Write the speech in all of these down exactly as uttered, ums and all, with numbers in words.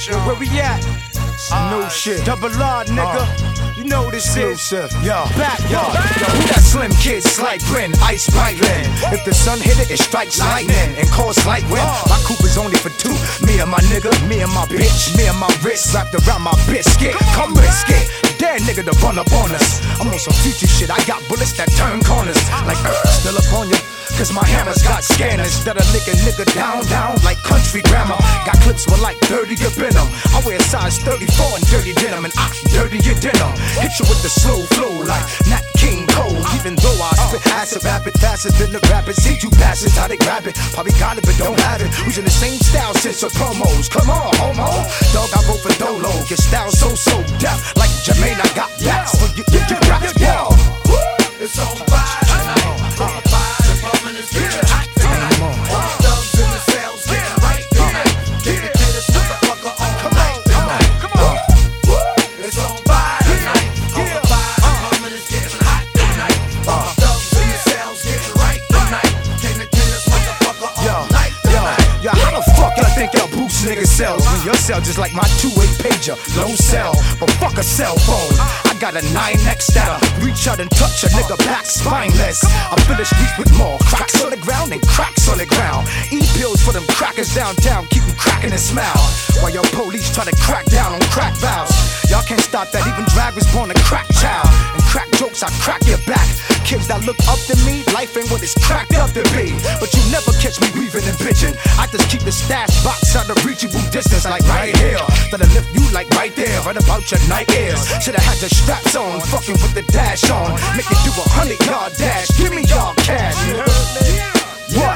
Yo, where we at? No shit. Double R, nigga. Uh, you know this exclusive. is. Yo, back, yo, yo. yo, who that slim kid, slight grin, ice brightling. If the sun hit it, it strikes lightning and cause light wind. My coupe is only for two. Me and my nigga, me and my bitch, me and my wrist wrapped around my biscuit. Come risk it. Dare nigga to run up on us. I'm on some future shit. I got bullets that turn corners. Like uh, still up on you. Cause my hammer's got scanners that'll lick a nigga down, down like country grammar. Up with like thirty up in them. I wear size thirty-four and dirty denim, and I dirty your dinner. Hit you with the slow flow like Nat King Cole. Even though I spit acid rapid, faster than the rapid. See you passes, how they grab it. Probably got it, but don't have it. Using the same style since the promos. Come on, homo. Dog, I wrote for Dolo. Your style so, so deaf. Like Jermaine, I got backs for you, you, you raps. Yo, it's on fire tonight. On fire, the pumping is getting hot tonight. All the thugs in the cells getting right tonight. Get it to this motherfucker all night tonight. Come on, it's on fire tonight. On fire, the pumping is getting hot tonight. All the thugs in the cells getting right tonight. Get it to this motherfucker all night tonight. yo, how the fuck y'all think y'all boost niggas cells when your cell just like my two-way pager, low cell, but fuck a cell phone. I got a nine X that'll reach out and touch a nigga back spineless. I fill the streets with more cracks on the ground and cracks on the ground. Eat pills for them crackers downtown, keep them cracking and smile. While your police try to crack down on crack valves. Y'all can't stop that, even drag was born a crack child. And crack jokes, I crack your back. Kids that look up to me, life ain't what it's cracked up to be. But you never catch me weaving and bitching. I just keep the stash box out of reachable distance, like right here. That'll lift you like right there, right about your night ears. Should've had your straps on, fucking with the dash on. Make it do a hundred yard dash, give me y'all cash. What?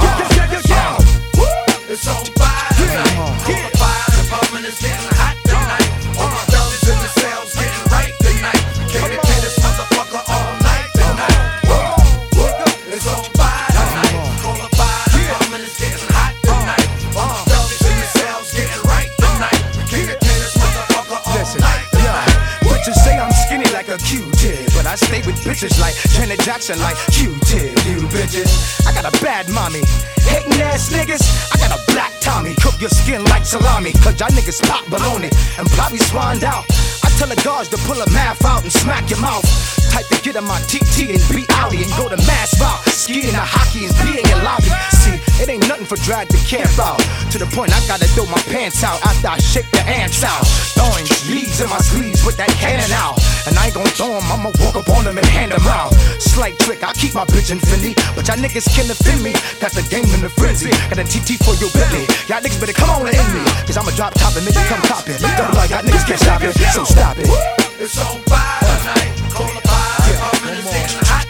It's on fire tonight. On fire, the pumping is getting hot tonight. All the thugs in the cells getting right tonight. Get it to this motherfucker all night tonight. It's on fire tonight. On the fire, the pumping is getting hot tonight. All the thugs in the cells getting right tonight. Get it to this motherfucker all night tonight. Bitches say I'm skinny like a Q-tip, but I stay with bitches like Janet Jackson, like Q-tip. You bitches, I got a bad mommy. Hating ass niggas, I got a black Tommy. Cook your skin like salami, cause y'all niggas pop baloney and probably swanned out. I tell the guards to pull a math out and smack your mouth. Type to get in my T T and be outie and go to mass route. Skiing to hockey and be in your lobby. See, it ain't nothing for drag to camp out. To the point I gotta throw my pants out after I shake the ants out. Throwing leaves in my sleeves with that cannon out. And I ain't gon' throw them, I'ma walk up on them and hand them out. Slight trick, I keep my bitch infinity, but y'all niggas can't offend me. Got the game in the frenzy, got a T T for your Bentley. Y'all niggas better come on and in me, cause I'ma drop top and make you come cop it. Double like y'all niggas can't stop it, so stop it. It's on fire tonight. Call the fire, the pumping is getting hot